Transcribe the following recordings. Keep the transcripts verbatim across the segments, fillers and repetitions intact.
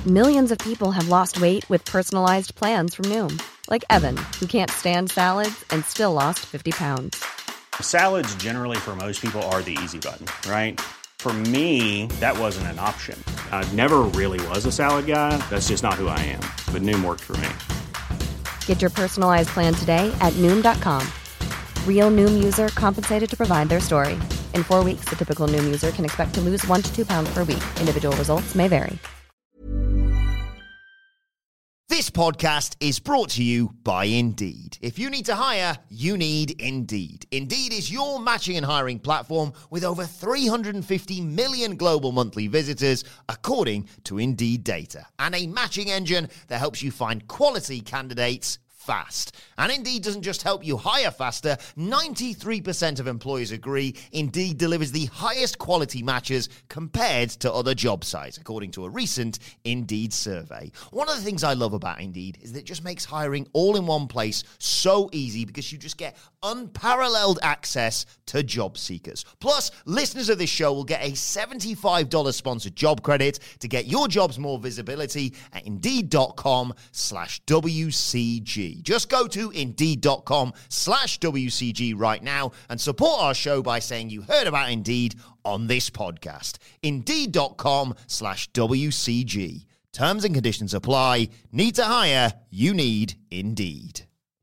Millions of people have lost weight with personalized plans from Noom. Like Evan, who can't stand salads and still lost fifty pounds. Salads generally for most people are the easy button, right? For me, that wasn't an option. I never really was a salad guy. That's just not who I am. But Noom worked for me. Get your personalized plan today at Noom dot com. Real Noom user compensated to provide their story. In four weeks, the typical Noom user can expect to lose one to two pounds per week. Individual results may vary. This podcast is brought to you by Indeed. If you need to hire, you need Indeed. Indeed is your matching and hiring platform with over three hundred fifty million global monthly visitors, according to Indeed data, and a matching engine that helps you find quality candidates fast. And Indeed doesn't just help you hire faster. ninety-three percent of employers agree Indeed delivers the highest quality matches compared to other job sites, according to a recent Indeed survey. One of the things I love about Indeed is that it just makes hiring all in one place so easy because you just get unparalleled access to job seekers. Plus, listeners of this show will get a seventy-five dollars sponsored job credit to get your jobs more visibility at Indeed.com slash WCG. Just go to Indeed.com slash WCG right now and support our show by saying you heard about Indeed on this podcast. Indeed.com slash WCG. Terms and conditions apply. Need to hire? You need Indeed.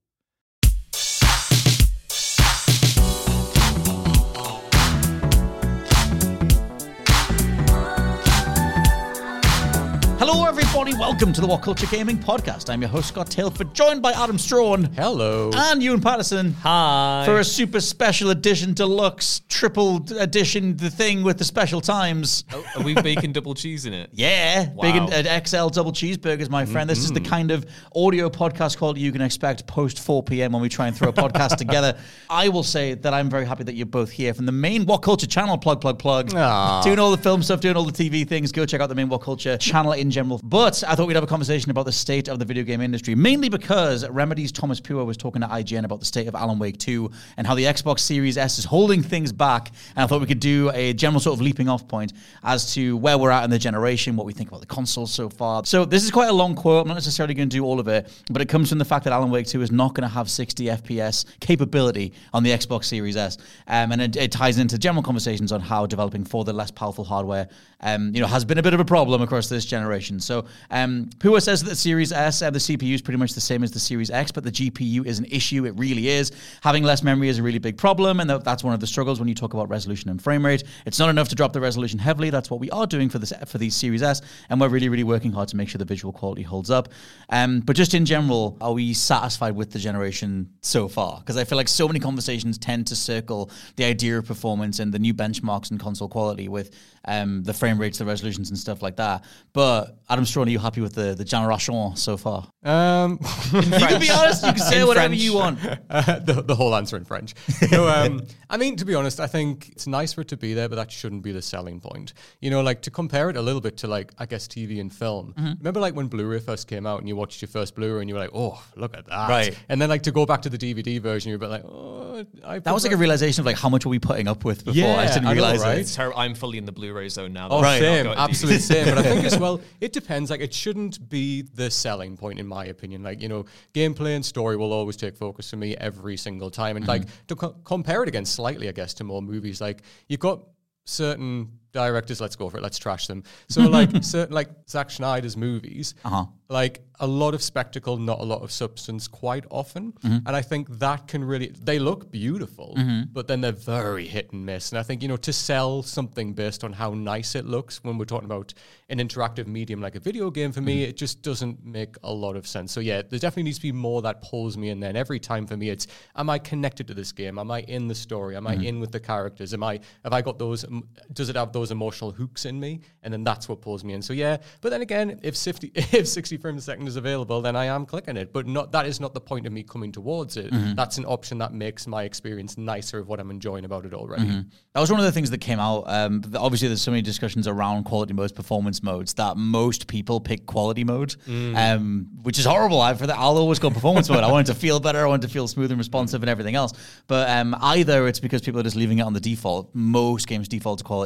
Hello, everybody. Welcome to the What Culture Gaming Podcast. I'm your host, Scott Tailford, joined by Adam Strawn. Hello. And Ewan Patterson. Hi. For a super special edition, deluxe, triple edition, the thing with the special times. Oh, are we bacon double cheese in it? Yeah. Wow. Big and, uh, X L double cheeseburgers, my friend. Mm-hmm. This is the kind of audio podcast quality you can expect post four p.m. when we try and throw a podcast together. I will say that I'm very happy that you're both here from the main What Culture channel. Plug, plug, plug. Aww. Doing all the film stuff, doing all the T V things. Go check out the main What Culture channel in general. But I thought we'd have a conversation about the state of the video game industry, mainly because Remedy's Thomas Pure was talking to I G N about the state of Alan Wake two and how the Xbox Series S is holding things back. And I thought we could do a general sort of leaping off point as to where we're at in the generation, what we think about the consoles so far. So this is quite a long quote. I'm not necessarily going to do all of it, but it comes from the fact that Alan Wake two is not going to have sixty F P S capability on the Xbox Series S. Um, and it, it ties into general conversations on how developing for the less powerful hardware um, you know, has been a bit of a problem across this generation. So um, Pua says that the Series S, uh, the C P U is pretty much the same as the Series X, but the G P U is an issue. It really is. Having less memory is a really big problem, and th- that's one of the struggles when you talk about resolution and frame rate. It's not enough to drop the resolution heavily. That's what we are doing for this for these Series S, and we're really, really working hard to make sure the visual quality holds up. Um, but just in general, are we satisfied with the generation so far? Because I feel like so many conversations tend to circle the idea of performance and the new benchmarks and console quality with um, the frame rates, the resolutions, and stuff like that. But Adam Strawn, are you happy with the the generation so far? Um, you can be honest. You can say whatever French. you want. Uh, the, the whole answer in French. No, um, I mean, to be honest, I think it's nice for it to be there, but that shouldn't be the selling point. You know, like to compare it a little bit to like, I guess, T V and film. Mm-hmm. Remember like when Blu-ray first came out and you watched your first Blu-ray and you were like, oh, look at that. Right. And then like to go back to the D V D version, you're a bit like, oh. I that was like a realization of like how much were we putting up with before. Yeah, I just didn't I know, realize right? it. It's ter- I'm fully in the Blu-ray zone now. Oh, right. same, absolutely same. But I think as well, it depends. Like, it shouldn't be the selling point, in my opinion. Like, you know, gameplay and story will always take focus for me every single time. And mm-hmm. like to co- compare it again slightly, I guess, to more movies. Like, you've got certain directors. Let's go for it. Let's trash them. So, like, certain like Zack Snyder's movies. Uh-huh. Like a lot of spectacle, not a lot of substance quite often. Mm-hmm. And I think that can really, they look beautiful, mm-hmm. but then they're very hit and miss. And I think, you know, to sell something based on how nice it looks when we're talking about an interactive medium like a video game, for me, mm-hmm. it just doesn't make a lot of sense. So yeah, there definitely needs to be more that pulls me in. Then every time for me, it's, am I connected to this game? Am I in the story? Am mm-hmm. I in with the characters? Am I, have I got those, does it have those emotional hooks in me? And then that's what pulls me in. So yeah, but then again, if sixty, if sixty frames a second is available, then I am clicking it. But not that is not the point of me coming towards it. Mm-hmm. That's an option that makes my experience nicer of what I'm enjoying about it already. Mm-hmm. That was one of the things that came out. Um, obviously, there's so many discussions around quality modes, performance modes, that most people pick quality mode, mm. um, which is horrible. I, for that, I'll always go performance mode. I want it to feel better. I want it to feel smooth and responsive and everything else. But um, either it's because people are just leaving it on the default. Most games default to quality mode. That's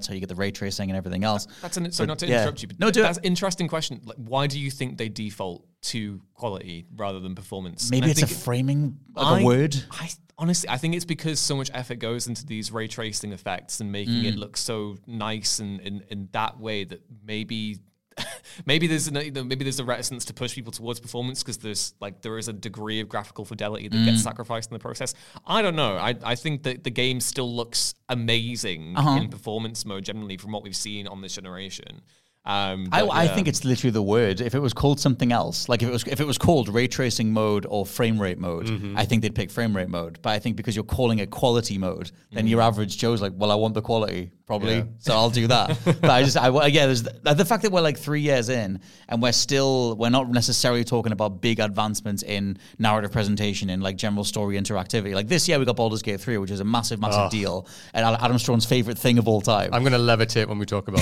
how you get the ray tracing and everything else. That's an, sorry, But, not to yeah. interrupt you, but No, do that's it. an interesting question. Like, why do you think they default to quality rather than performance? Maybe And I it's a think- framing, like I- a word. I honestly, I think it's because so much effort goes into these ray tracing effects and making Mm. it look so nice and in, in that way that maybe. Maybe there's an, you know, maybe there's a reticence to push people towards performance because there's like there is a degree of graphical fidelity that Mm. gets sacrificed in the process. I don't know. I I think that the game still looks amazing Uh-huh. in performance mode generally from what we've seen on this generation. Um, I, but, I yeah. think it's literally the word. If it was called something else, like if it was if it was called ray tracing mode or frame rate mode, Mm-hmm. I think they'd pick frame rate mode. But I think because you're calling it quality mode, then Mm. your average Joe's like, well, I want the quality probably, so I'll do that. But I just, I yeah, there's the, the fact that we're like three years in and we're still we're not necessarily talking about big advancements in narrative presentation and like general story interactivity. Like this year we got Baldur's Gate three, which is a massive, massive Oh. deal, and Adam Strawn's favorite thing of all time. I'm going to levitate when we talk about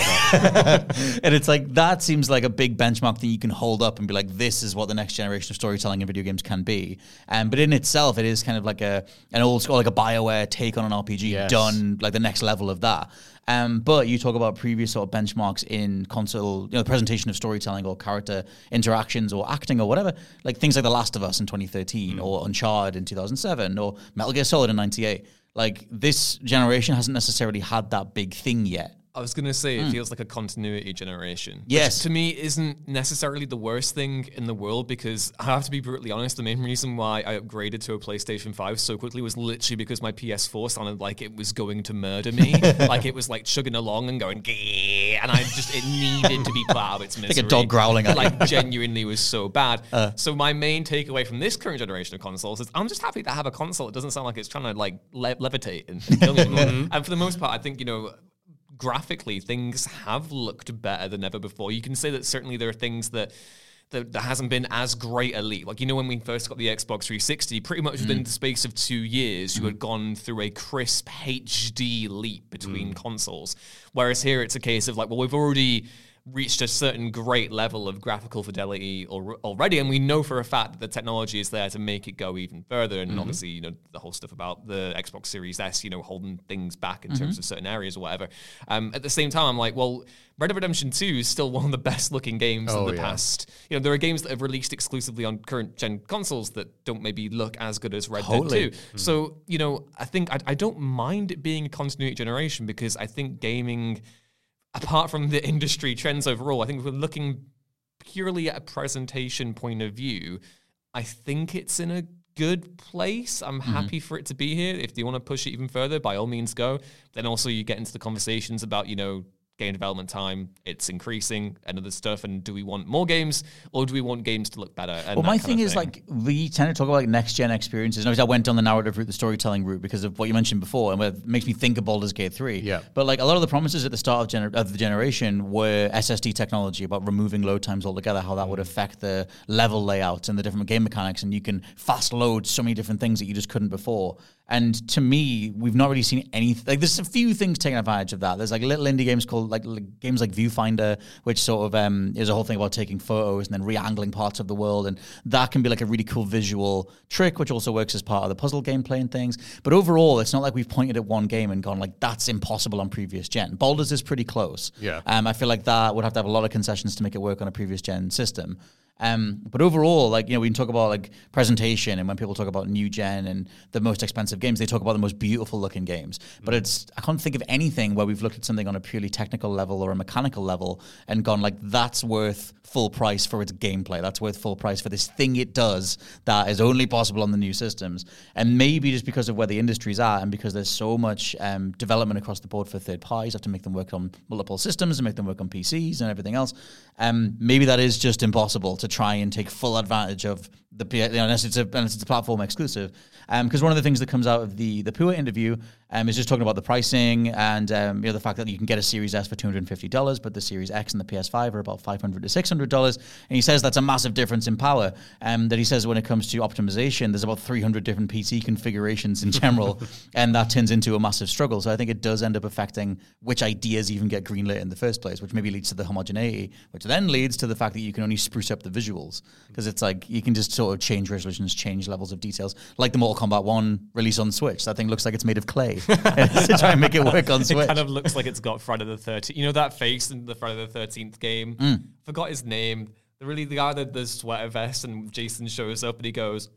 that. And it's like that seems like a big benchmark that you can hold up and be like, this is what the next generation of storytelling in video games can be. Um, but in itself, it is kind of like a an old school, like a BioWare take on an R P G Yes. done like the next level of that. Um, but you talk about previous sort of benchmarks in console, you know, the presentation of storytelling or character interactions or acting or whatever, like things like The Last of Us in twenty thirteen or Uncharted in two thousand seven or Metal Gear Solid in ninety-eight. Like this generation hasn't necessarily had that big thing yet. I was going to say it feels like a continuity generation. Yes. Which to me isn't necessarily the worst thing in the world because I have to be brutally honest, the main reason why I upgraded to a PlayStation five so quickly was literally because my P S four sounded like it was going to murder me. Like it was like chugging along and going, "Gee," and I just, it needed to be put out of its misery. Like a dog growling at you. Like genuinely was so bad. So my main takeaway from this current generation of consoles is I'm just happy to have a console. It doesn't sound like it's trying to like le- levitate and, and kill me anymore. And for the most part, I think, you know, graphically things have looked better than ever before. You can say that certainly there are things that that, that hasn't been as great a leap. Like, you know, when we first got the Xbox three sixty, pretty much within the space of two years, you had gone through a crisp H D leap between consoles. Whereas here it's a case of like, well, we've already reached a certain great level of graphical fidelity al- already, and we know for a fact that the technology is there to make it go even further. And obviously, you know, the whole stuff about the Xbox Series S, you know, holding things back in terms of certain areas or whatever. Um, at the same time, I'm like, well, Red Dead Redemption two is still one of the best looking games Oh, of the yeah. past. You know, there are games that have released exclusively on current gen consoles that don't maybe look as good as Red Totally. Dead two. So, you know, I think I, I don't mind it being a continuity generation because I think gaming, apart from the industry trends overall, I think if we're looking purely at a presentation point of view, I think it's in a good place. I'm happy for it to be here. If you want to push it even further, by all means go. Then also you get into the conversations about, you know, game development time, it's increasing and other stuff. And do we want more games or do we want games to look better? And Well, that my kind thing of is like we tend to talk about like next gen experiences. And obviously, I went down the narrative route, the storytelling route, because of what you mentioned before, and it makes me think of Baldur's Gate three. Yeah. But like a lot of the promises at the start of, gener- of the generation were S S D technology about removing load times altogether, how that would affect the level layouts and the different game mechanics, and you can fast load so many different things that you just couldn't before. And to me, we've not really seen anything. Like, there's a few things taking advantage of that. There's like little indie games called like, like games like Viewfinder, which sort of um, is a whole thing about taking photos and then re-angling parts of the world, and that can be like a really cool visual trick, which also works as part of the puzzle gameplay and things. But overall, it's not like we've pointed at one game and gone like that's impossible on previous gen. Baldur's is pretty close. Yeah. Um, I feel like that would have to have a lot of concessions to make it work on a previous gen system. Um, but overall, like, you know, we can talk about like presentation, and when people talk about new gen and the most expensive games, they talk about the most beautiful looking games. But it's, I can't think of anything where we've looked at something on a purely technical level or a mechanical level and gone like, that's worth full price for its gameplay. That's worth full price for this thing it does that is only possible on the new systems. And maybe just because of where the industry's at and because there's so much um, development across the board for third parties, have to make them work on multiple systems and make them work on P Cs and everything else. Um, maybe that is just impossible to try and take full advantage of the, you know, unless it's a, unless it's a platform exclusive. Because um, one of the things that comes out of the the Pua interview um, is just talking about the pricing and um, you know, the fact that you can get a Series S for two hundred fifty dollars, but the Series X and the P S five are about five hundred to six hundred dollars. And he says that's a massive difference in power. Um, that he says when it comes to optimization, there's about three hundred different P C configurations in general, and that turns into a massive struggle. So I think it does end up affecting which ideas even get greenlit in the first place, which maybe leads to the homogeneity, which then leads to the fact that you can only spruce up the visuals. Because it's like you can just sort sort of change resolutions, change levels of details. Like the Mortal Kombat one release on Switch. That thing looks like it's made of clay to try and make it work on Switch. It kind of looks like it's got Friday the thirteenth. You know that face in the Friday the thirteenth game? Mm. Forgot his name. The really the guy that the sweater vest and Jason shows up and he goes,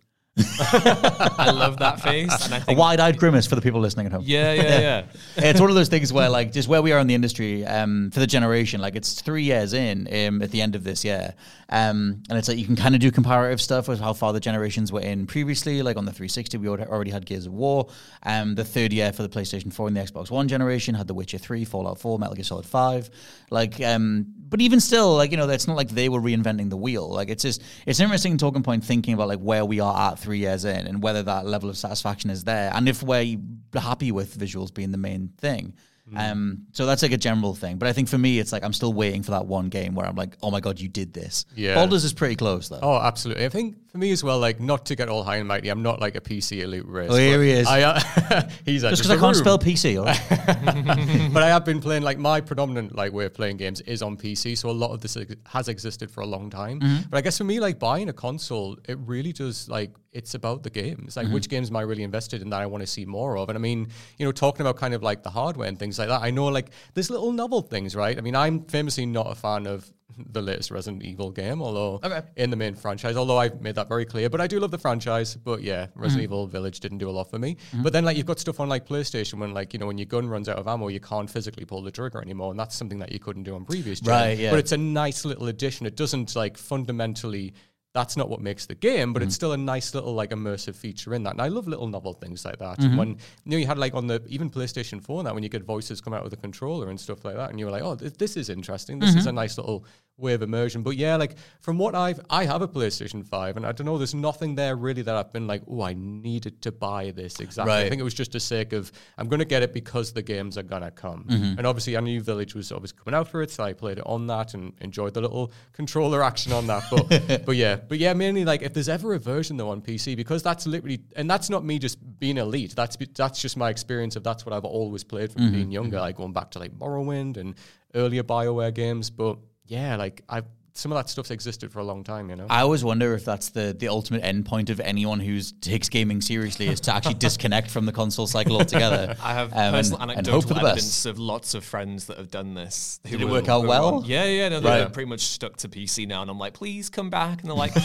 I love that face. And I think, a wide-eyed grimace for the people listening at home. Yeah, yeah, yeah. It's one of those things where, like, just where we are in the industry um, for the generation, like, it's three years in um, at the end of this year. Um, and it's like you can kind of do comparative stuff with how far the generations were in previously. Like on the three sixty, we already had Gears of War. Um, the third year for the PlayStation four and the Xbox One generation had The Witcher three, Fallout four, Metal Gear Solid five. Like, um, but even still, like, you know, it's not like they were reinventing the wheel. Like, it's just, it's an interesting talking point thinking about, like, where we are at three years in and whether that level of satisfaction is there and if we're happy with visuals being the main thing. Mm. Um, so that's like a general thing. But I think for me, it's like I'm still waiting for that one game where I'm like, oh my God, you did this. Yeah. Baldur's is pretty close, though. Oh, absolutely. I think for me as well, like, not to get all high and mighty, I'm not like a P C elite race. Oh, here he is. I, uh, he's Just because I can't spell P C, all right? But I have been playing, like, my predominant like way of playing games is on P C, so a lot of this ex- has existed for a long time. Mm-hmm. But I guess for me, like, buying a console, it really does, like, it's about the games. Like, mm-hmm. which games am I really invested in that I want to see more of? And I mean, you know, talking about kind of like the hardware and things like that, I know, like, there's little novel things, right? I mean, I'm famously not a fan of the latest Resident Evil game, although okay. in the main franchise, although I've made that very clear, but I do love the franchise. But yeah, Resident mm-hmm. Evil Village didn't do a lot for me. Mm-hmm. But then, like, you've got stuff on like PlayStation when, like, you know, when your gun runs out of ammo, you can't physically pull the trigger anymore, and that's something that you couldn't do on previous gen. Right, yeah. But it's a nice little addition. It doesn't, like, fundamentally, that's not what makes the game, but mm-hmm. it's still a nice little, like, immersive feature in that. And I love little novel things like that. Mm-hmm. And when, you know, you had, like, on the, even PlayStation four, that when you get voices come out of the controller and stuff like that, and you were like, oh, th- this is interesting. This mm-hmm. is a nice little way of immersion. But yeah, like, from what I've, I have a PlayStation five, and I don't know, there's nothing there really that I've been like, oh, I needed to buy this exactly. Right. I think it was just a sake of, I'm going to get it because the games are going to come. Mm-hmm. And obviously, I knew Village was obviously coming out for it, so I played it on that and enjoyed the little controller action on that. But, but yeah, but yeah, mainly, like, if there's ever a version though on P C, because that's literally, and that's not me just being elite, that's that's just my experience of that's what I've always played from mm-hmm. being younger, like going back to like Morrowind and earlier BioWare games. But yeah, like, I've some of that stuff's existed for a long time, you know. I always wonder if that's the the ultimate end point of anyone who takes gaming seriously is to actually disconnect from the console cycle altogether. I have um, personal and, anecdotal and evidence of lots of friends that have done this. Did it work out well? On, yeah, yeah, no, they're right. pretty much stuck to P C now, and I'm like, please come back, and they're like,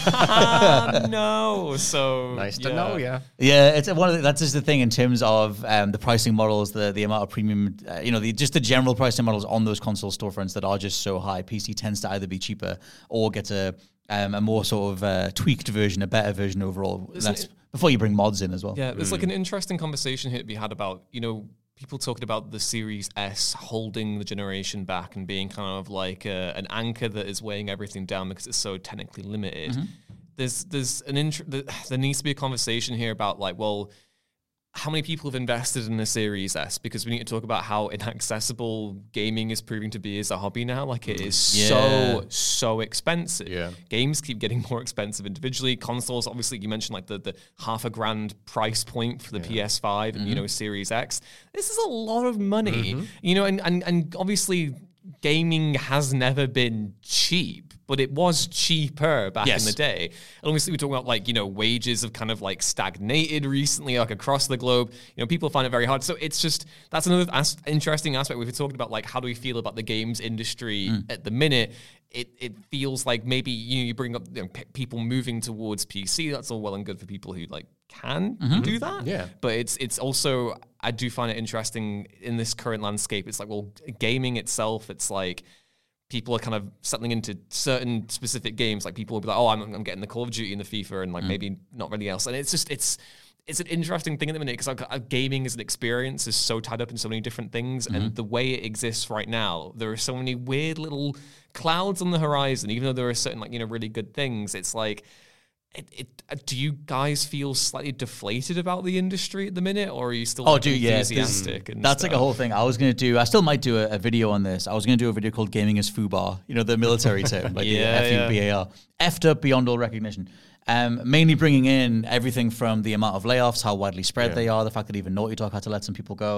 ah, no. So nice yeah. to know, yeah, yeah. It's one of the, that's just the thing in terms of um, the pricing models, the the amount of premium, uh, you know, the, just the general pricing models on those console storefronts that are just so high. P C tends to either be cheaper or get a Um, a more sort of uh, tweaked version, a better version overall. That's before you bring mods in as well. Yeah, there's mm. like an interesting conversation here to be had about, you know, people talking about the Series S holding the generation back and being kind of like a, an anchor that is weighing everything down because it's so technically limited. Mm-hmm. There's there's an int- there needs to be a conversation here about, like, well, how many people have invested in the Series S? Because we need to talk about how inaccessible gaming is proving to be as a hobby now. Like, it is yeah. so, so expensive. Yeah. Games keep getting more expensive individually. Consoles, obviously, you mentioned like the, the half a grand price point for the yeah. P S five and, mm-hmm. you know, Series X. This is a lot of money, mm-hmm. you know, and, and, and obviously gaming has never been cheap, but it was cheaper back yes. in the day. And obviously we talk about, like, you know, wages have kind of like stagnated recently, like across the globe. You know, people find it very hard. So it's just, that's another as- interesting aspect. We've been talking about, like, how do we feel about the games industry mm. at the minute? It it feels like maybe, you know, you bring up, you know, p- people moving towards P C. That's all well and good for people who, like, can mm-hmm. do that. Yeah. But it's it's also, I do find it interesting in this current landscape. It's like, well, gaming itself, it's like, people are kind of settling into certain specific games. Like, people will be like, oh, I'm, I'm getting the Call of Duty and the FIFA and, like, mm. maybe not really else. And it's just, it's it's an interesting thing at the minute because like, gaming as an experience is so tied up in so many different things. Mm-hmm. And the way it exists right now, there are so many weird little clouds on the horizon. Even though there are certain, like, you know, really good things, it's like, It, it, do you guys feel slightly deflated about the industry at the minute, or are you still oh, like, dude, enthusiastic? Yeah, and that's stuff? like a whole thing. I was going to do, I still might do a, a video on this. I was going to do a video called Gaming as Fubar, you know, the military term, like yeah, the F U B A R. Yeah. Effed up beyond all recognition. Um, mainly bringing in everything from the amount of layoffs, how widely spread yeah. they are, the fact that even Naughty Dog had to let some people go.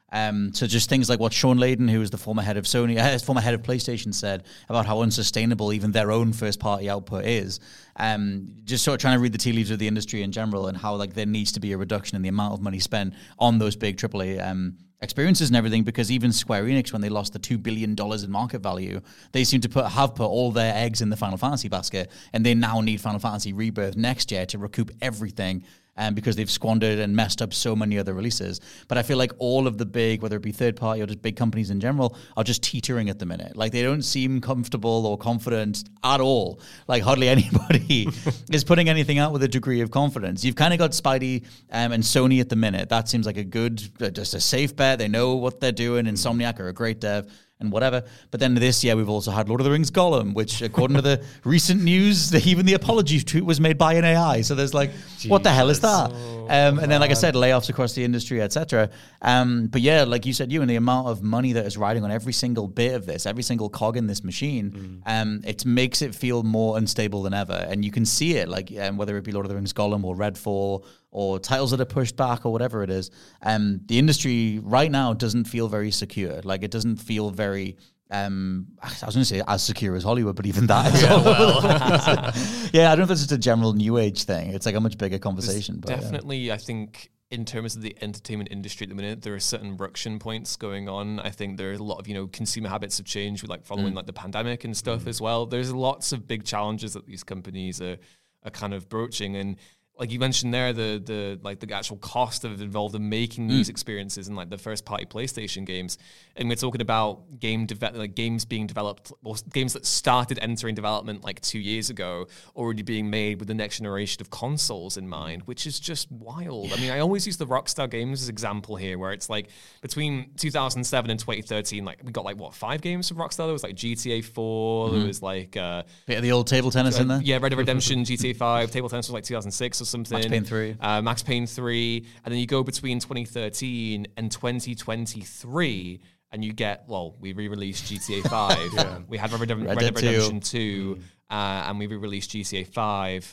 Um, so just things like what Sean Layden, who was the former head of Sony, uh, former head of PlayStation, said about how unsustainable even their own first-party output is. Um, just sort of trying to read the tea leaves of the industry in general, and how like there needs to be a reduction in the amount of money spent on those big triple A um, experiences and everything. Because even Square Enix, when they lost the two billion dollars in market value, they seem to put have put all their eggs in the Final Fantasy basket, and they now need Final Fantasy Rebirth next year to recoup everything. Um, because they've squandered and messed up so many other releases. But I feel like all of the big, whether it be third party or just big companies in general, are just teetering at the minute. Like they don't seem comfortable or confident at all. Like hardly anybody is putting anything out with a degree of confidence. You've kind of got Spidey um, and Sony at the minute. That seems like a good, uh, just a safe bet. They know what they're doing. Insomniac are a great dev. And whatever. But then this year, we've also had Lord of the Rings Gollum, which, according to the recent news, even the apology tweet was made by an A I. So there's like, Jesus. What the hell is that? Oh, um, and then, like I said, layoffs across the industry, et cetera. Um, but yeah, like you said, you and the amount of money that is riding on every single bit of this, every single cog in this machine, mm. um, it makes it feel more unstable than ever. And you can see it, like um, whether it be Lord of the Rings Gollum or Redfall, or titles that are pushed back or whatever it is, um, the industry right now doesn't feel very secure. Like it doesn't feel very, um, I was going to say as secure as Hollywood, but even that is yeah, all well. over the place. Yeah, I don't know if it's just a general new age thing. It's like a much bigger conversation. But, definitely, yeah. I think in terms of the entertainment industry at the minute, there are certain ruction points going on. I think there are a lot of, you know, consumer habits have changed with like following mm. like the pandemic and stuff mm. as well. There's lots of big challenges that these companies are, are kind of broaching. And like you mentioned there, the the like the actual cost of involved in making these mm. experiences and like the first party PlayStation games, and we're talking about game deve- like games being developed, or games that started entering development like two years ago, already being made with the next generation of consoles in mind, which is just wild. I mean, I always use the Rockstar Games as example here, where it's like between two thousand seven and twenty thirteen, like we got like what five games from Rockstar. There was like G T A four, mm. there was like uh, bit of the old table tennis uh, in there. Yeah, Red Dead Redemption, G T A five, table tennis was like two thousand six or something. Max Payne three. Uh, Max Payne three. And then you go between twenty thirteen and twenty twenty-three, and you get, well, we re-released G T A five. yeah. We had Red Dead, Red Dead Redemption two, mm. uh, and we re-released G T A five.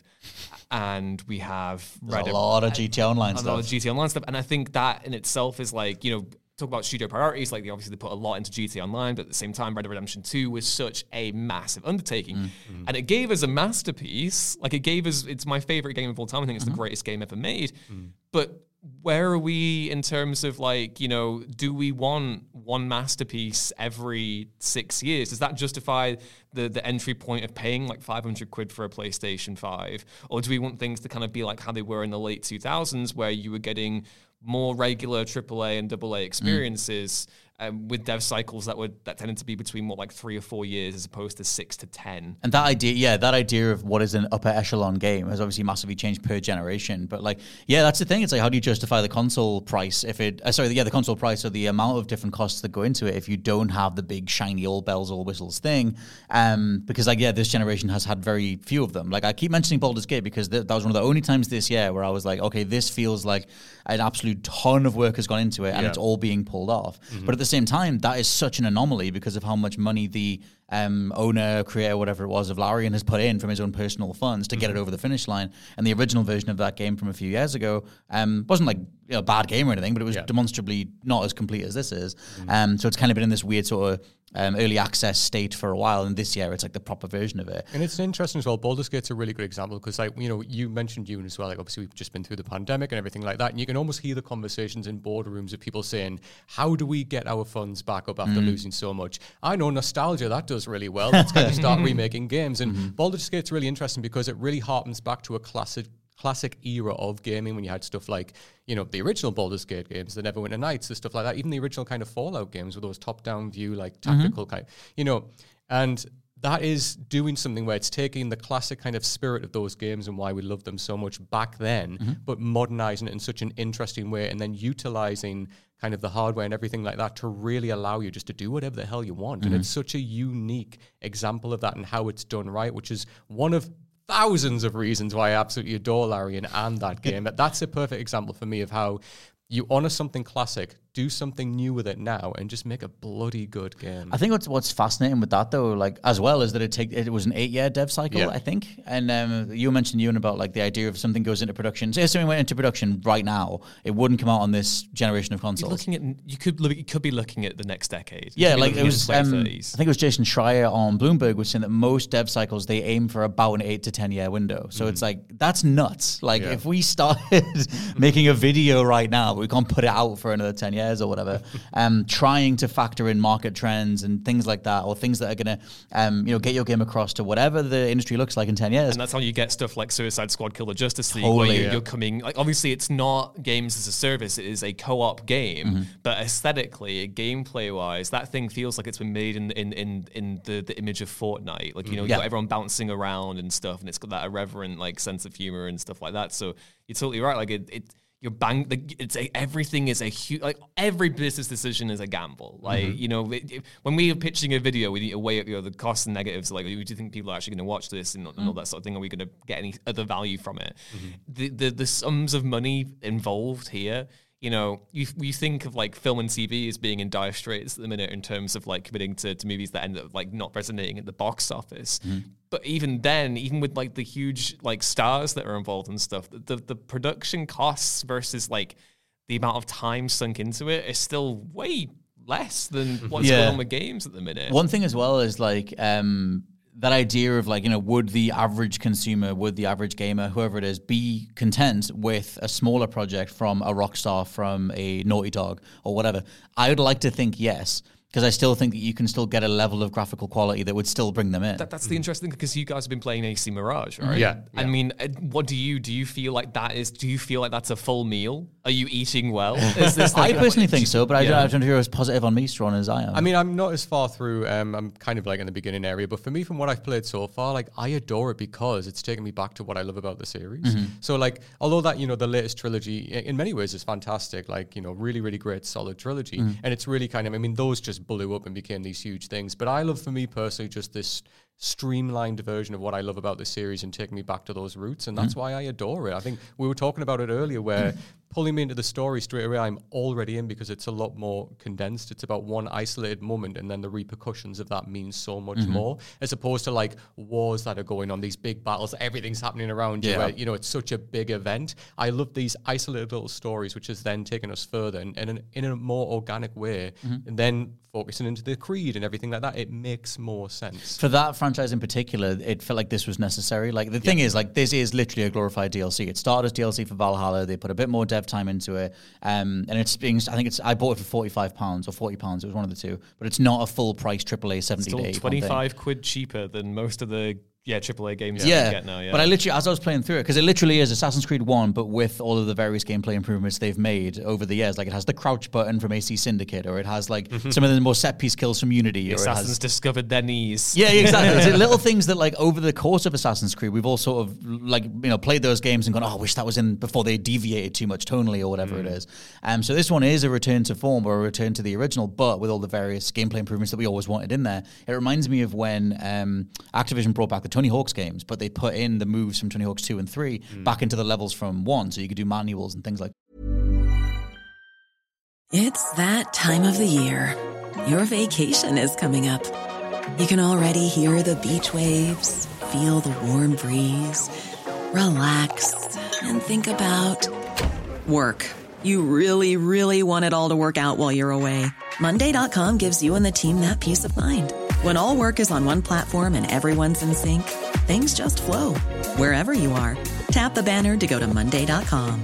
And we have Red a Dead, lot of G T A Online a stuff. A lot of G T A Online stuff. And I think that in itself is like, you know, talk about studio priorities, like they obviously they put a lot into G T A Online, but at the same time, Red Dead Redemption two was such a massive undertaking. Mm-hmm. And it gave us a masterpiece. Like it gave us, it's my favorite game of all time. I think it's mm-hmm. the greatest game ever made. Mm. But where are we in terms of like, you know, do we want one masterpiece every six years? Does that justify the the entry point of paying like five hundred quid for a PlayStation five? Or do we want things to kind of be like how they were in the late two thousands, where you were getting more regular triple A and double A experiences mm. um, with dev cycles that would that tended to be between what like three or four years as opposed to six to ten. And that idea, yeah, that idea of what is an upper echelon game has obviously massively changed per generation. But like, yeah, that's the thing. It's like, how do you justify the console price if it? Uh, sorry, yeah, the console price or the amount of different costs that go into it if you don't have the big shiny all bells all whistles thing? Um, because like, yeah, this generation has had very few of them. Like I keep mentioning Baldur's Gate because th- that was one of the only times this year where I was like, okay, this feels like an absolute ton of work has gone into it and yeah. it's all being pulled off. Mm-hmm. But at the same time, that is such an anomaly because of how much money the um, owner, creator, whatever it was, of Larian has put in from his own personal funds to mm-hmm. get it over the finish line. And the original version of that game from a few years ago um, wasn't like you know, a bad game or anything, but it was yeah. demonstrably not as complete as this is. Mm-hmm. Um, so it's kind of been in this weird sort of Um, early access state for a while, and this year it's like the proper version of it. And it's interesting as well. Baldur's Gate's a really good example because, like, you know, you mentioned Dune as well. Like, obviously, we've just been through the pandemic and everything like that, and you can almost hear the conversations in boardrooms of people saying, "How do we get our funds back up after mm. losing so much?" I know nostalgia that does really well. Let's kind of start remaking games. And mm-hmm. Baldur's Gate's really interesting because it really harkens back to a classic. classic era of gaming when you had stuff like, you know, the original Baldur's Gate games, the Neverwinter Nights, the stuff like that, even the original kind of Fallout games with those top-down view, like tactical mm-hmm. kind, you know, and that is doing something where it's taking the classic kind of spirit of those games and why we loved them so much back then, mm-hmm. but modernizing it in such an interesting way and then utilizing kind of the hardware and everything like that to really allow you just to do whatever the hell you want. Mm-hmm. And it's such a unique example of that and how it's done right, which is one of thousands of reasons why I absolutely adore Larian and that game. But that's a perfect example for me of how you honor something classic, do something new with it now and just make a bloody good game. I think what's what's fascinating with that though, like as well, is that it take it was an eight year dev cycle, Yeah. I think. And um, you mentioned Ewan about like the idea of something goes into production. So if something went into production right now, it wouldn't come out on this generation of You're consoles. looking at you could look, you could be looking at the next decade. You Yeah, could be like looking it at was. the Um, I thirties. think it was Jason Schreier on Bloomberg was saying that most dev cycles they aim for about an eight to ten year window. So it's like that's nuts. Like Yeah. if we started making a video right now, but we can't put it out for another ten years or whatever. Um, trying to factor in market trends and things like that, or things that are gonna, um, you know, get your game across to whatever the industry looks like in ten years. And that's how you get stuff like Suicide Squad, Kill the Justice League, Totally. where you're, Yeah. you're coming. Like, obviously, it's not games as a service; it is a co-op game. Mm-hmm. But aesthetically, gameplay-wise, that thing feels like it's been made in in in, in the, the image of Fortnite. Like you know, you've Yeah. got everyone bouncing around and stuff, and it's got that irreverent like sense of humor and stuff like that. So you're totally right. Like it. it You're bang. The, it's a, everything is a huge. Like every business decision is a gamble. Like Mm-hmm. you know, it, it- when we are pitching a video, we need to weigh up you know the costs and negatives. Like, do you think people are actually going to watch this and, and all Mm. that sort of thing? Are we going to get any other value from it? The, the the sums of money involved here. You know, you you think of like film and T V as being in dire straits at the minute in terms of like committing to, to movies that end up like not resonating at the box office. But even then, even with like the huge like stars that are involved and stuff, the, the the production costs versus like the amount of time sunk into it is still way less than what's Yeah. going on with games at the minute. One thing as well is like um, that idea of like, you know, would the average consumer, would the average gamer, whoever it is, be content with a smaller project from a Rockstar, from a Naughty Dog or whatever? I would like to think yes, because I still think that you can still get a level of graphical quality that would still bring them in. That, that's the interesting thing because you guys have been playing A C Mirage, right? Yeah, I yeah. mean, uh, what do you do? You feel like that is? Do you feel like that's a full meal? Are you eating well? Is this I like, personally think so, but I Yeah. don't, I don't hear as positive on me, Strawn, as I am. I mean, I'm not as far through. Um, I'm kind of like in the beginning area, but for me, from what I've played so far, like I adore it because it's taken me back to what I love about the series. So, like, although that you know the latest trilogy i- in many ways is fantastic, like you know, really, really great, solid trilogy, and it's really kind of. I mean, those just blew up and became these huge things. But I love, for me personally, just this streamlined version of what I love about the series and taking me back to those roots, and that's why I adore it. I think we were talking about it earlier, where pulling me into the story straight away, I'm already in because it's a lot more condensed. It's about one isolated moment, and then the repercussions of that mean so much more, as opposed to like wars that are going on, these big battles, everything's happening around you. Yeah. Where, you know, it's such a big event. I love these isolated little stories, which has then taken us further and, and in, in a more organic way, and then focusing into the creed and everything like that. It makes more sense. For that franchise in particular, it felt like this was necessary. Like the thing is, like this is literally a glorified D L C. It started as D L C for Valhalla. They put a bit more dev time into it, um, and it's being. I think it's. I bought it for forty-five pounds or forty pounds. It was one of the two, but it's not a full price triple A seventy still day. twenty-five quid cheaper than most of the yeah triple A games that Yeah, you get now. Yeah, but I literally, as I was playing through it, because it literally is Assassin's Creed one, but with all of the various gameplay improvements they've made over the years. Like it has the crouch button from A C Syndicate, or it has like some of the more set piece kills from Unity, or it Assassins has discovered their knees. yeah, exactly. It's little things that, like, over the course of Assassin's Creed, we've all sort of, like, you know, played those games and gone, oh, I wish that was in before they deviated too much tonally or whatever it is. Um, so this one is a return to form or a return to the original, but with all the various gameplay improvements that we always wanted in there. It reminds me of when um, Activision brought back the Tony Hawk's games, but they put in the moves from Tony Hawk's two and three back into the levels from one, so you could do manuals and things like It's that time of the year. Your vacation is coming up. You can already hear the beach waves, feel the warm breeze, relax, and think about work. You really, really want it all to work out while you're away. Monday dot com gives you and the team that peace of mind. When all work is on one platform and everyone's in sync, things just flow. Wherever you are, tap the banner to go to Monday dot com.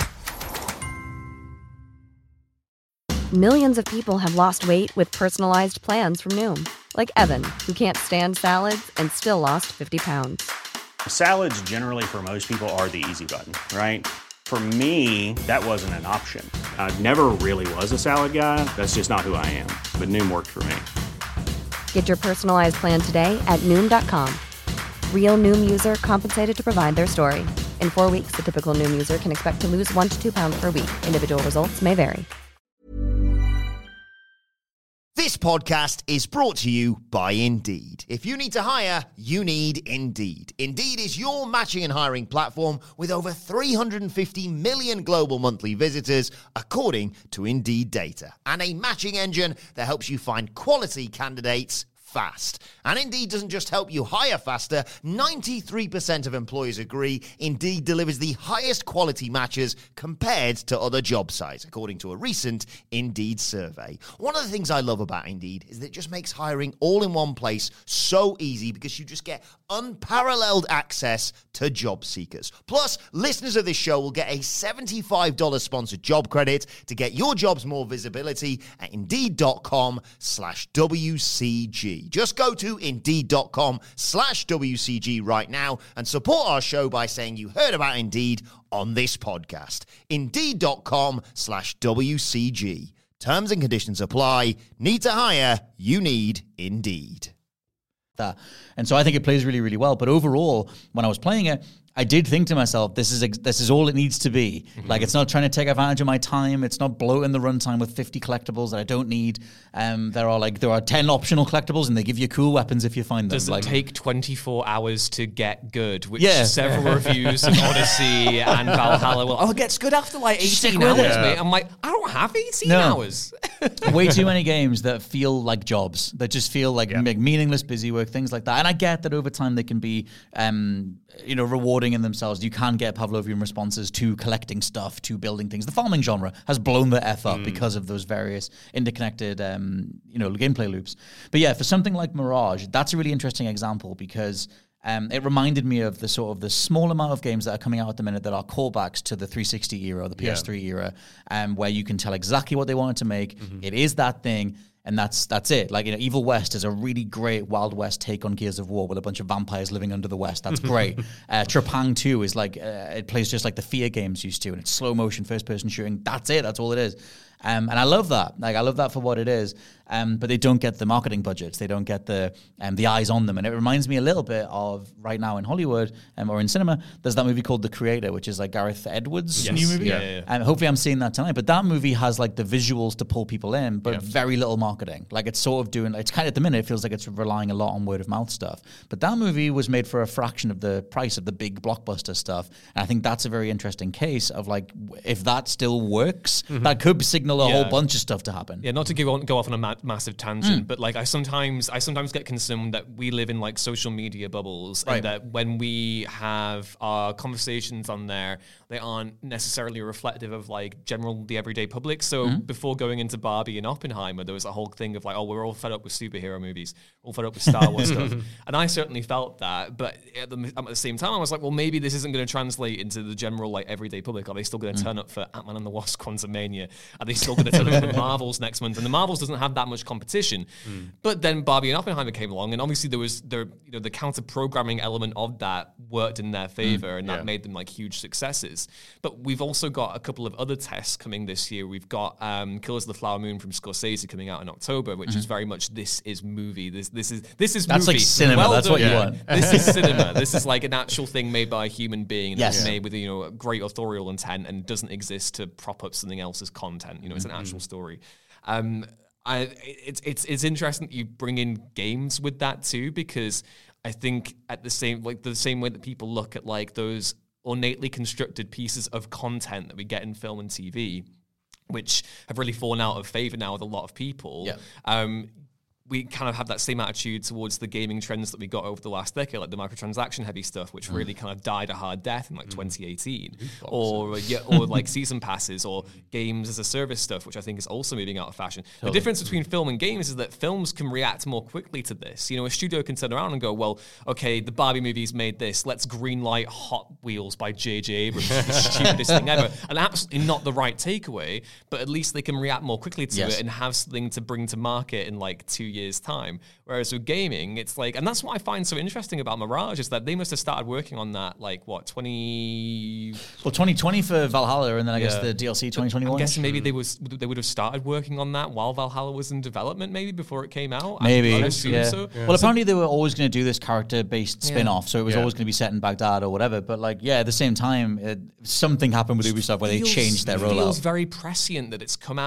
Millions of people have lost weight with personalized plans from Noom, like Evan, who can't stand salads and still lost fifty pounds. Salads generally for most people are the easy button, right? For me, that wasn't an option. I never really was a salad guy. That's just not who I am. But Noom worked for me. Get your personalized plan today at Noom dot com. Real Noom user compensated to provide their story. In four weeks, the typical Noom user can expect to lose one to two pounds per week. Individual results may vary. This podcast is brought to you by Indeed. If you need to hire, you need Indeed. Indeed is your matching and hiring platform with over three hundred fifty million global monthly visitors, according to Indeed data, and a matching engine that helps you find quality candidates fast. And Indeed doesn't just help you hire faster. ninety-three percent of employers agree Indeed delivers the highest quality matches compared to other job sites, according to a recent Indeed survey. One of the things I love about Indeed is that it just makes hiring all in one place so easy because you just get unparalleled access to job seekers. Plus, listeners of this show will get a seventy-five dollars sponsored job credit to get your jobs more visibility at Indeed.com slash WCG. Just go to Indeed.com slash WCG right now and support our show by saying you heard about Indeed on this podcast. Indeed.com slash WCG. Terms and conditions apply. Need to hire? You need Indeed. That. And so I think it plays really, really well. But overall, when I was playing it, I did think to myself, this is ex- this is all it needs to be. Mm-hmm. Like, it's not trying to take advantage of my time. It's not bloating the runtime with fifty collectibles that I don't need. Um, there are like there are ten optional collectibles, and they give you cool weapons if you find them. Does it like, take twenty-four hours to get good? Which Yeah. several reviews of Odyssey and Valhalla will, oh, it gets good after like eighteen with hours, it. mate. I'm like, I don't have eighteen No. hours. way too many games that feel like jobs, that just feel like Yeah. me- meaningless busy work, things like that. And I get that over time they can be, um, you know, rewarding in themselves. You can get Pavlovian responses to collecting stuff, to building things. The farming genre has blown the F up because of those various interconnected, um, you know, gameplay loops. But yeah, for something like Mirage, that's a really interesting example because Um, it reminded me of the sort of the small amount of games that are coming out at the minute that are callbacks to the three sixty era, the P S three era, um, where you can tell exactly what they wanted to make. Mm-hmm. It is that thing, and that's that's it. Like, you know, Evil West is a really great Wild West take on Gears of War with a bunch of vampires living under the West. That's great. uh, Trepang two is like, uh, it plays just like the Fear games used to, and it's slow motion, first person shooting. That's it. That's all it is. Um, and I love that. Like, I love that for what it is. Um, but they don't get the marketing budgets. They don't get the um, the eyes on them. And it reminds me a little bit of right now in Hollywood um, or in cinema, there's that movie called The Creator, which is like Gareth Edwards' Yes. new movie. Yeah, yeah, yeah. And hopefully I'm seeing that tonight. But that movie has like the visuals to pull people in, but Yeah. very little marketing. Like, it's sort of doing, it's kind of at the minute, it feels like it's relying a lot on word of mouth stuff. But that movie was made for a fraction of the price of the big blockbuster stuff. And I think that's a very interesting case of like, if that still works, Mm-hmm. that could signal a Yeah. whole bunch of stuff to happen. Yeah, not to go on, go off on a ma- massive tangent, but like I sometimes I sometimes get concerned that we live in like social media bubbles, Right. and that when we have our conversations on there, they aren't necessarily reflective of like general the everyday public. So before going into Barbie and Oppenheimer, there was a whole thing of like, oh, we're all fed up with superhero movies, all fed up with Star Wars stuff, and I certainly felt that. But at the, at the same time, I was like, well, maybe this isn't going to translate into the general like everyday public. Are they still going to turn up for Ant-Man and the Wasp: Quantumania? Are they still going to turn up for the Marvels next month? And the Marvels doesn't have that much competition. Mm. But then Barbie and Oppenheimer came along, and obviously there was there you know the counter programming element of that worked in their favor, mm. and that yeah. made them like huge successes. But we've also got a couple of other tests coming this year. We've got um, Killers of the Flower Moon from Scorsese coming out in October, which mm-hmm. is very much this is movie. This this is this is That's movie. like cinema. Well That's done. what you Yeah. want. This is cinema. This is like an actual thing made by a human being. Yes. That's made with you know great authorial intent and doesn't exist to prop up something else's content. You know, it's an actual story. Um, I, it's it's it's interesting that you bring in games with that too, because I think at the same like the same way that people look at like those ornately constructed pieces of content that we get in film and T V, which have really fallen out of favor now with a lot of people. Yeah. Um, we kind of have that same attitude towards the gaming trends that we got over the last decade, like the microtransaction heavy stuff, which mm. really kind of died a hard death in like mm. twenty eighteen, or yeah, or like season passes or games as a service stuff, which I think is also moving out of fashion. Totally. The difference between film and games is that films can react more quickly to this. You know, a studio can turn around and go, well, okay, the Barbie movie's made this, let's greenlight Hot Wheels by J J Abrams, the stupidest thing ever, and absolutely not the right takeaway, but at least they can react more quickly to yes. it and have something to bring to market in like two years time. Whereas with gaming, it's like, and that's what I find so interesting about Mirage is that they must have started working on that like what twenty Well, twenty twenty for Valhalla, and then I Yeah. guess the D L C twenty twenty-one. I'm guessing maybe they was they would have started working on that while Valhalla was in development, maybe before it came out. Maybe. I, I assume yeah. so. Well, apparently they were always going to do this character-based spin-off, so it was Yeah. always going to be set in Baghdad or whatever. But like, yeah, at the same time, it, something happened with Ubisoft where they Feels- changed their Feels rollout. very prescient that it's come out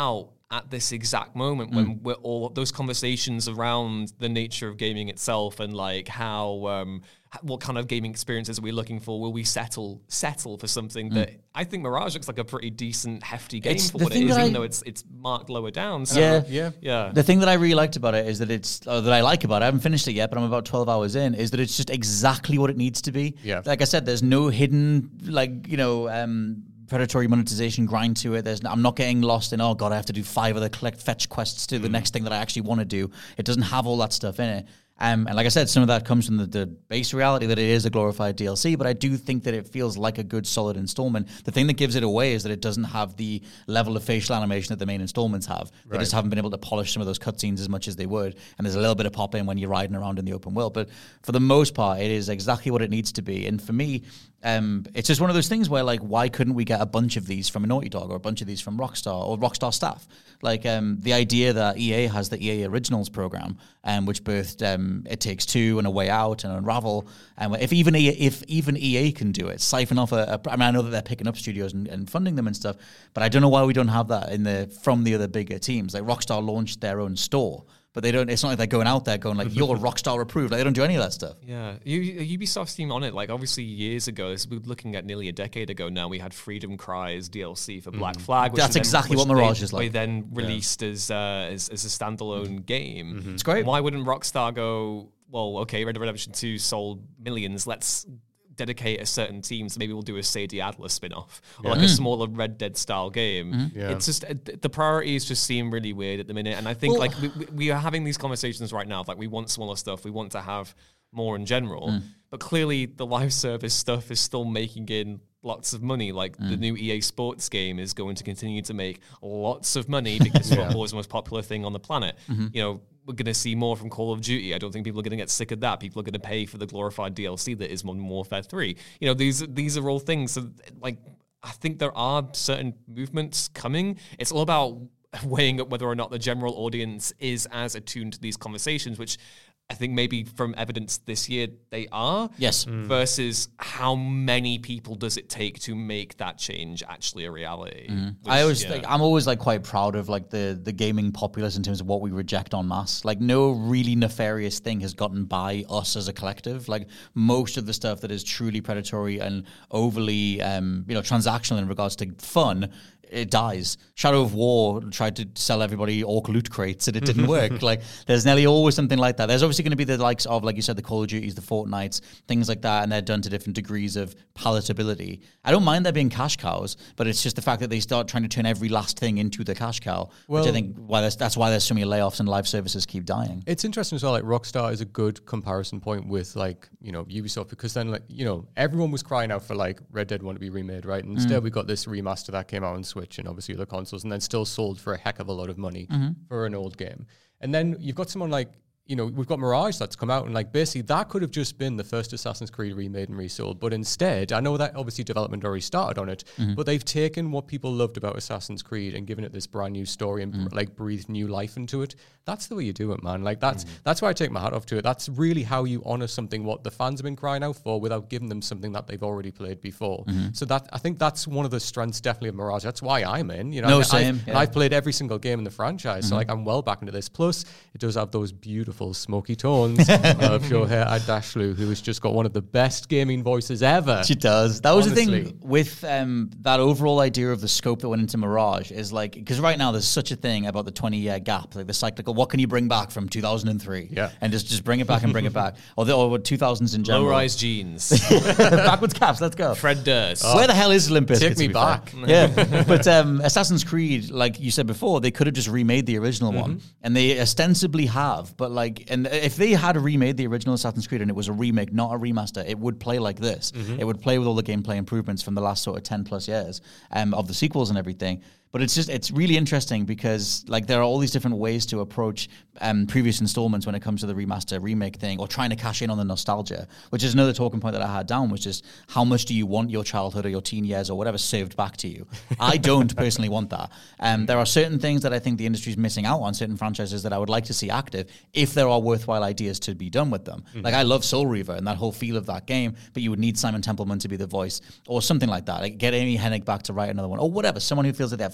at this exact moment when mm. we're all those conversations around the nature of gaming itself and like how um, what kind of gaming experiences are we looking for? Will we settle settle for something mm. that I think Mirage looks like a pretty decent, hefty game it's for what it is, even I, though it's it's marked lower down. So, yeah, yeah, yeah. The thing that I really liked about it is that it's or that I like about it. I haven't finished it yet, but I'm about twelve hours in. Is that it's just exactly what it needs to be. Yeah, like I said, there's no hidden like you know. Um, predatory monetization grind to it. There's, I'm not getting lost in, oh God, I have to do five other collect fetch quests to mm. the next thing that I actually want to do. It doesn't have all that stuff in it. Um, and like I said, some of that comes from the, the base reality that it is a glorified D L C, but I do think that it feels like a good, solid installment. The thing that gives it away is that it doesn't have the level of facial animation that the main installments have. They right. just haven't been able to polish some of those cutscenes as much as they would. And there's a little bit of pop-in when you're riding around in the open world. But for the most part, it is exactly what it needs to be. And for me, um, it's just one of those things where, like, why couldn't we get a bunch of these from a Naughty Dog or a bunch of these from Rockstar or Rockstar staff? Like, um, the idea that E A has the E A Originals program, um, which birthed um, It Takes Two and A Way Out and Unravel. And if even E A, if even E A can do it, siphon off a, a I mean, I know that they're picking up studios and, and funding them and stuff, but I don't know why we don't have that in the from the other bigger teams. Like Rockstar launched their own store, but they don't. It's not like they're going out there going like, "You're Rockstar approved." Like, they don't do any of that stuff. Yeah, U- Ubisoft's team on it. Like, obviously, years ago, this, we're looking at nearly a decade ago now. We had Freedom Cry's D L C for Black Flag. Which That's then, exactly which what Mirage they, is like. They then released yeah. as, uh, as as a standalone mm-hmm. game. Mm-hmm. It's great. Why wouldn't Rockstar go, well, okay, Red Dead Redemption two sold millions. Let's dedicate a certain team, so maybe we'll do a Sadie Adler spin-off or yeah. like mm. a smaller Red Dead style game. Mm-hmm. Yeah. It's just uh, the priorities just seem really weird at the minute, and I think well, like we, we are having these conversations right now. Like we want smaller stuff, we want to have more in general, mm. but clearly the live service stuff is still making in lots of money. Like mm. the new E A Sports game is going to continue to make lots of money because yeah. football is the most popular thing on the planet. Mm-hmm. You know, we're going to see more from Call of Duty. I don't think people are going to get sick of that. People are going to pay for the glorified D L C that is Modern Warfare three. You know, these these are all things. So, like, I think there are certain movements coming. It's all about weighing up whether or not the general audience is as attuned to these conversations, which I think maybe from evidence this year they are. Yes. Mm. Versus how many people does it take to make that change actually a reality? Mm. Which, I always yeah. think I'm always like quite proud of like the the gaming populace in terms of what we reject en masse. Like no really nefarious thing has gotten by us as a collective. Like most of the stuff that is truly predatory and overly um, you know transactional in regards to fun, it dies. Shadow of War tried to sell everybody orc loot crates and it didn't work. Like there's nearly always something like that. There's obviously going to be the likes of, like you said, the Call of Duties, the Fortnites, things like that, and they're done to different degrees of palatability. I don't mind there being cash cows, but it's just the fact that they start trying to turn every last thing into the cash cow, well, which I think why there's, that's why there's so many layoffs and live services keep dying. It's interesting as well, like Rockstar is a good comparison point with like, you know, Ubisoft, because then like, you know, everyone was crying out for like Red Dead want to be remade, right? And instead mm. we got this remaster that came out on Switch and obviously other consoles, and then still sold for a heck of a lot of money mm-hmm. for an old game. And then you've got someone like, you know, we've got Mirage that's come out, and like basically that could have just been the first Assassin's Creed remade and resold. But instead, I know that obviously development already started on it, mm-hmm. but they've taken what people loved about Assassin's Creed and given it this brand new story and mm-hmm. like breathed new life into it. That's the way you do it, man. Like that's mm-hmm. that's why I take my hat off to it. That's really how you honor something what the fans have been crying out for without giving them something that they've already played before. Mm-hmm. So that I think that's one of the strengths definitely of Mirage. That's why I'm in. You know, no, I, same. I've, yeah. and I've played every single game in the franchise, mm-hmm. so like I'm well back into this. Plus, it does have those beautiful smoky tones of Shohei Adashlu, who has just got one of the best gaming voices ever. She does. That was Honestly. the thing with um, that overall idea of the scope that went into Mirage is like, because right now there's such a thing about the twenty-year gap, like the cyclical, what can you bring back from two thousand three? Yeah. And just, just bring it back and bring it back. Or the or two thousands in general. Low-rise jeans. Backwards caps, let's go. Fred Durst. Oh. Where the hell is Limp Bizkit? Take me back. Yeah. But um, Assassin's Creed, like you said before, they could have just remade the original mm-hmm. one. And they ostensibly have. But like, and if they had remade the original Assassin's Creed and it was a remake, not a remaster, it would play like this. Mm-hmm. It would play with all the gameplay improvements from the last sort of ten plus years um, of the sequels and everything. But it's just, it's really interesting because like there are all these different ways to approach um, previous installments when it comes to the remaster remake thing, or trying to cash in on the nostalgia, which is another talking point that I had down, which is how much do you want your childhood or your teen years or whatever served back to you? I don't personally want that. Um, there are certain things that I think the industry is missing out on, certain franchises that I would like to see active if there are worthwhile ideas to be done with them. Mm-hmm. Like I love Soul Reaver and that whole feel of that game, but you would need Simon Templeman to be the voice or something like that. Like get Amy Hennig back to write another one or whatever. Someone who feels that they have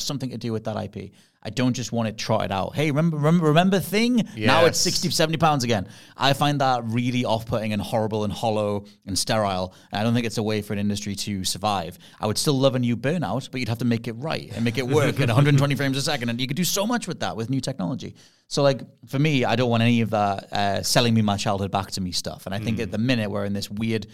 something to do with that I P. I don't just want it trotted out. Hey, remember remember, remember Thing? Yes. Now it's sixty, seventy pounds again. I find that really off-putting and horrible and hollow and sterile. And I don't think it's a way for an industry to survive. I would still love a new Burnout, but you'd have to make it right and make it work at one hundred twenty frames a second. And you could do so much with that with new technology. So, like, for me, I don't want any of that uh, selling me my childhood back to me stuff. And I think mm. at the minute we're in this weird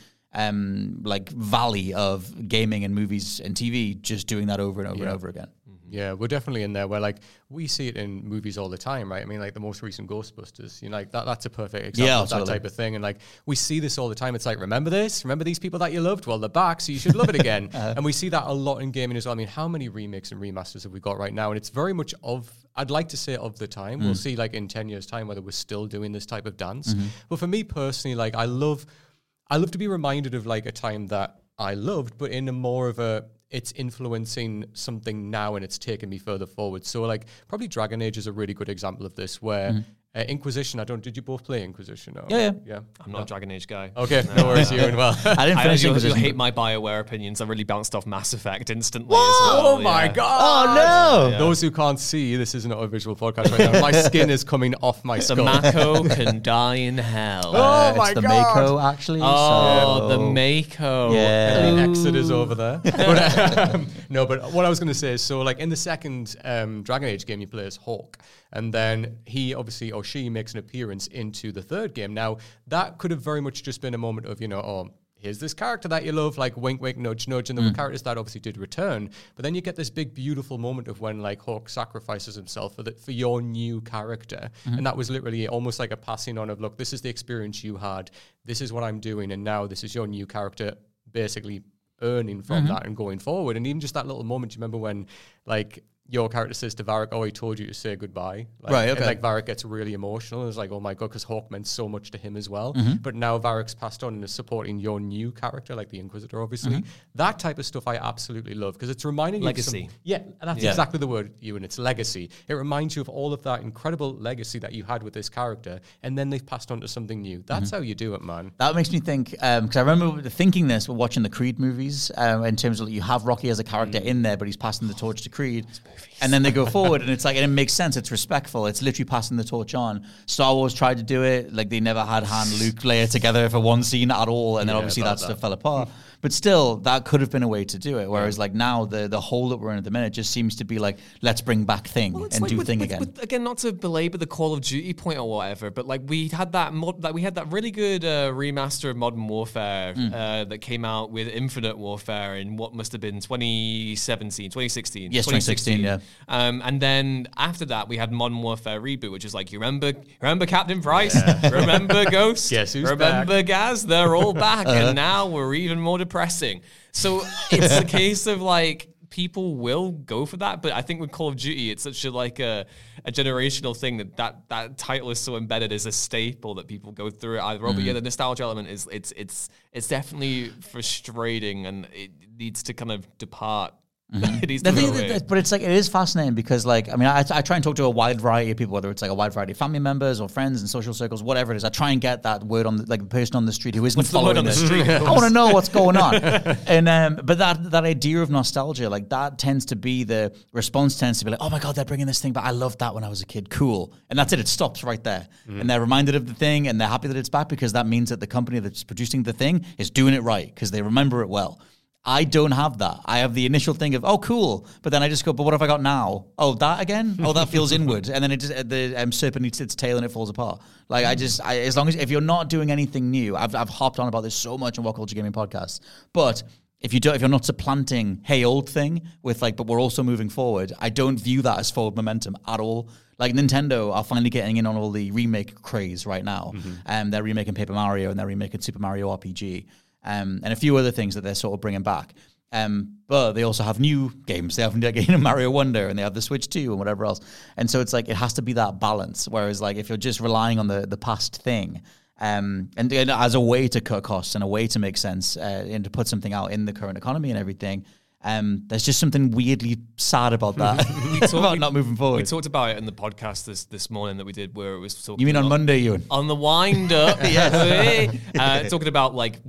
um, like valley of gaming and movies and T V just doing that over and over yeah. and over again. Yeah, we're definitely in there where, like, we see it in movies all the time, right? I mean, like, the most recent Ghostbusters, you know, like, that, that's a perfect example yeah, of that totally. type of thing. And, like, we see this all the time. It's like, remember this? Remember these people that you loved? Well, they're back, so you should love it again. uh, and we see that a lot in gaming as well. I mean, how many remakes and remasters have we got right now? And it's very much of, I'd like to say of the time. Mm. We'll see, like, in ten years' time whether we're still doing this type of dance. Mm-hmm. But for me personally, like, I love, I love to be reminded of, like, a time that I loved, but in a more of a, it's influencing something now and it's taken me further forward. So, like, probably Dragon Age is a really good example of this, where mm-hmm. uh, Inquisition, I don't, did you both play Inquisition? Or? Yeah, yeah. yeah. I'm not no. a Dragon Age guy. Okay, no, no worries, you and well. I didn't finish I, Inquisition. You'll hate my BioWare opinions. I really bounced off Mass Effect instantly Whoa, as well. Oh my yeah. God. Oh, no. Yeah. Those who can't see, this is not a visual podcast right now. My skin is coming off my skull. The Mako can die in hell. Oh, uh, my it's the God. Mako, actually. Oh, so. the Mako. Yeah. And the Exodus over there. But, um, no, but what I was going to say is, so, like, in the second um, Dragon Age game, you play as Hawk. And then he, obviously, or she makes an appearance into the third game. Now, that could have very much just been a moment of, you know, oh, here's this character that you love, like, wink, wink, nudge, nudge. And there mm. were characters that obviously did return. But then you get this big, beautiful moment of when, like, Hawk sacrifices himself for the, for your new character. Mm-hmm. And that was literally almost like a passing on of, look, this is the experience you had. This is what I'm doing. And now this is your new character, basically earning from mm-hmm. that and going forward. And even just that little moment, you remember when, like, your character says to Varric, oh, he told you to say goodbye. Like, right, okay. And, like, Varric gets really emotional. And it's like, oh, my God, because Hawk meant so much to him as well. Mm-hmm. But now Varric's passed on and is supporting your new character, like the Inquisitor, obviously. Mm-hmm. That type of stuff I absolutely love, because it's reminding legacy. you of some... Yeah, and that's yeah. exactly the word, Ewan. It's legacy. It reminds you of all of that incredible legacy that you had with this character, and then they've passed on to something new. That's mm-hmm. how you do it, man. That makes me think, because um, I remember thinking this while watching the Creed movies, um, in terms of, like, you have Rocky as a character mm. in there, but he's passing the torch to Creed. And then they go forward, and it's like, and it makes sense. It's respectful. It's literally passing the torch on. Star Wars tried to do it. Like, they never had Han, Luke, Leia together for one scene at all, and then yeah, obviously that, that stuff fell apart. Mm. But still, that could have been a way to do it. Whereas, yeah. like, now the the hole that we're in at the minute just seems to be like, let's bring back Thing well, and like do with, Thing with, again. With, again, not to belabor the Call of Duty point or whatever, but, like, we had that mod, like we had that really good uh, remaster of Modern Warfare mm. uh, that came out with Infinite Warfare in what must have been twenty seventeen, twenty sixteen. Yes, twenty sixteen, yeah. Um, and then after that, we had Modern Warfare Reboot, which is like, you remember, remember Captain Price, yeah. remember Ghost, Guess who's remember back? Gaz, they're all back, uh-huh. and now we're even more depressing. So it's a case of, like, people will go for that, but I think with Call of Duty, it's such a like a, a generational thing that, that that title is so embedded as a staple that people go through it either. Mm. But yeah, the nostalgia element is it's it's it's definitely frustrating, and it needs to kind of depart. Mm-hmm. it the thing that, that, but it's like, it is fascinating because, like, I mean, I, I try and talk to a wide variety of people, whether it's like a wide variety of family members or friends and social circles, whatever it is. I try and get that word on the, like, the person on the street who isn't what's following the word on the street. I want to know what's going on. And um, but that that idea of nostalgia, like, that tends to be the response tends to be like, oh my God, they're bringing this thing back. I loved that when I was a kid. Cool. And that's it. It stops right there. Mm. And they're reminded of the thing, and they're happy that it's back because that means that the company that's producing the thing is doing it right because they remember it well. I don't have that. I have the initial thing of, oh, cool. But then I just go, but what have I got now? Oh, that again? Oh, that feels inward. And then it just, the um, serpent eats its tail and it falls apart. Like, I just, I, as long as, if you're not doing anything new, I've I've hopped on about this so much on What Culture Gaming podcasts, but if you don't, if you're not supplanting, hey, old thing with, like, but we're also moving forward, I don't view that as forward momentum at all. Like, Nintendo are finally getting in on all the remake craze right now. Mm-hmm. Um, they're remaking Paper Mario and they're remaking Super Mario R P G. Um, and a few other things that they're sort of bringing back. Um, but they also have new games. They have like, Mario Wonder, and they have the Switch two and whatever else. And so it's like, it has to be that balance. Whereas, like, if you're just relying on the, the past thing, um, and, and as a way to cut costs and a way to make sense uh, and to put something out in the current economy and everything, Um, there's just something weirdly sad about that, We talked- about we- not moving forward. We talked about it in the podcast this this morning that we did, where it was talking. You mean on about- Monday, Ewan? On the wind up, yes. uh, talking about like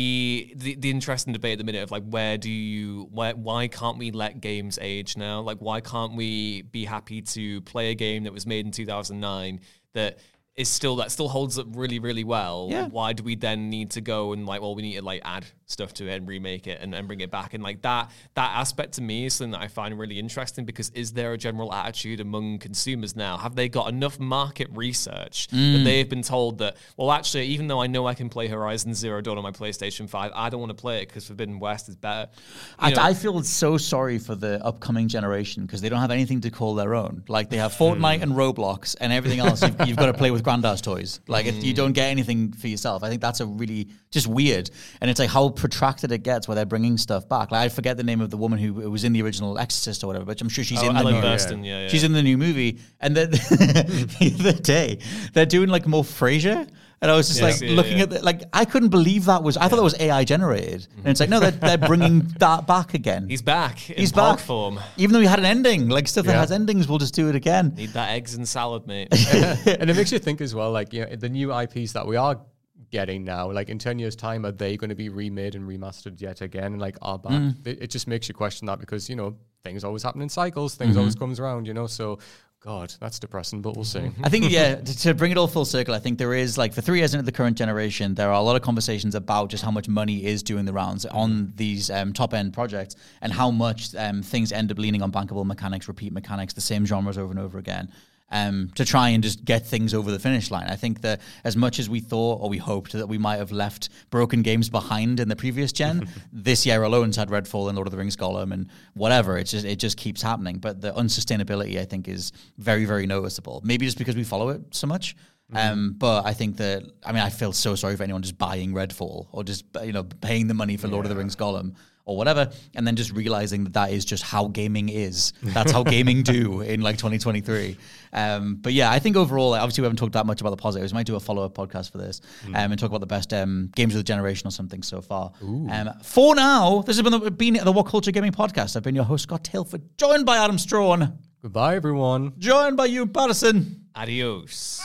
we the, the interesting debate at the minute of like where do you why why can't we let games age now? Like why can't we be happy to play a game that was made in two thousand nine that is still that still holds up really really well? Yeah. Why do we then need to go and like well we need to like add stuff to it and remake it and, and bring it back? And like that that aspect to me is something that I find really interesting, because is there a general attitude among consumers now? Have they got enough market research Mm. that they've been told that, well, actually, even though I know I can play Horizon Zero Dawn on my PlayStation five, I don't want to play it because Forbidden West is better. You I, know, I feel so sorry for the upcoming generation because they don't have anything to call their own. Like they have Fortnite and Roblox and everything else. You've, you've got to play with Grandad's toys. Like if you don't get anything for yourself. I think that's a really just weird. And it's like how protracted it gets where they're bringing stuff back. Like I forget the name of the woman who who was in the original Exorcist or whatever, but I'm sure she's Oh, in Ellen the new. Burstyn, yeah, yeah. She's in the new movie. And then the other day they're doing like more Frasier. And I was just Yes, like yeah, looking yeah. at the, like I couldn't believe that was I thought that was A I generated. And it's like no, they're they're bringing that back again. he's back in He's Pog back form. Even though he had an ending, like stuff that Yeah. has endings, we'll just do it again. Need that eggs and salad, mate. And it makes you think as well, like, you know, the new I Ps that we are getting now, like in ten years' time, are they going to be remade and remastered yet again and like are back? Mm. It, it just makes you question that because, you know, things always happen in cycles, things Mm-hmm. always comes around, you know, so God, that's depressing, but we'll see. I think, yeah, to, to bring it all full circle, I think there is, like, for three years into the current generation, there are a lot of conversations about just how much money is doing the rounds on these um, top-end projects and how much um, things end up leaning on bankable mechanics, repeat mechanics, the same genres over and over again. Um, to try and just get things over the finish line. I think that as much as we thought or we hoped that we might have left broken games behind in the previous gen, this year alone's had Redfall and Lord of the Rings Gollum and whatever. It's just it just keeps happening. But the unsustainability, I think, is very, very noticeable. Maybe just because we follow it so much. Um, but I think that, I mean, I feel so sorry for anyone just buying Redfall or just, you know, paying the money for Lord of the Rings Gollum or whatever, and then just realizing that that is just how gaming is. That's how gaming do in like twenty twenty-three. Um, but yeah, I think overall, like, obviously we haven't talked that much about the positives. We might do a follow-up podcast for this um, and talk about the best um, games of the generation or something so far. Um, for now, this has been the, been the What Culture Gaming Podcast. I've been your host, Scott Tailford, joined by Adam Strawn, Goodbye, everyone. joined by you, Patterson, Adios.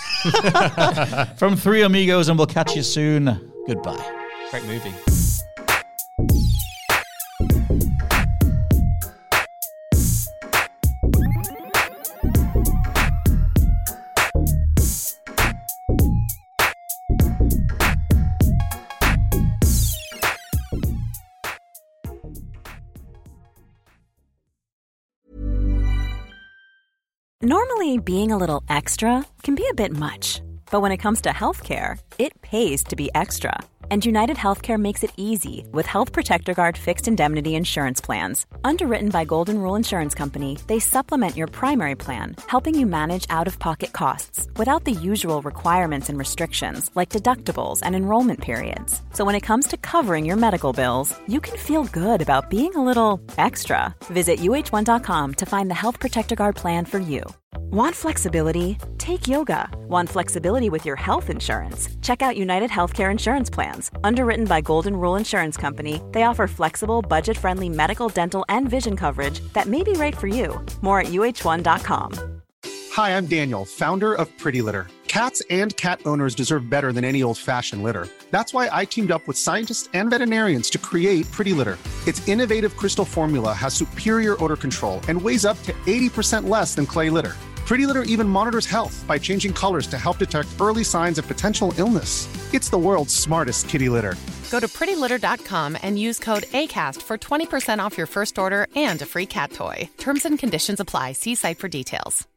from Three Amigos, and we'll catch you soon. Goodbye. Great movie. Normally, being a little extra can be a bit much, but when it comes to healthcare, it pays to be extra. And United Healthcare makes it easy with Health Protector Guard fixed indemnity insurance plans. Underwritten by Golden Rule Insurance Company, they supplement your primary plan, helping you manage out-of-pocket costs without the usual requirements and restrictions like deductibles and enrollment periods. So when it comes to covering your medical bills, you can feel good about being a little extra. Visit U H one dot com to find the Health Protector Guard plan for you. Want flexibility? Take yoga. Want flexibility with your health insurance? Check out United Healthcare Insurance Plans. Underwritten by Golden Rule Insurance Company, they offer flexible, budget-friendly medical, dental, and vision coverage that may be right for you. More at U H one dot com. Hi, I'm Daniel, founder of Pretty Litter. Cats and cat owners deserve better than any old-fashioned litter. That's why I teamed up with scientists and veterinarians to create Pretty Litter. Its innovative crystal formula has superior odor control and weighs up to eighty percent less than clay litter. Pretty Litter even monitors health by changing colors to help detect early signs of potential illness. It's the world's smartest kitty litter. Go to pretty litter dot com and use code ACAST for twenty percent off your first order and a free cat toy. Terms and conditions apply. See site for details.